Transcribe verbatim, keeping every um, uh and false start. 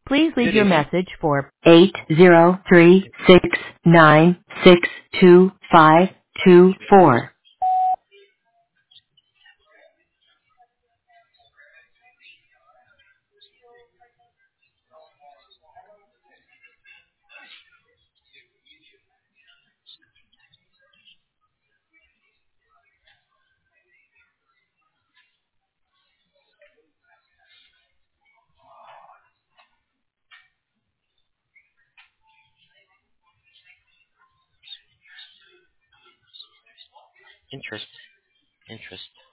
Please leave Good your evening. message for eight zero three six nine six two five two four. Interest. Interest.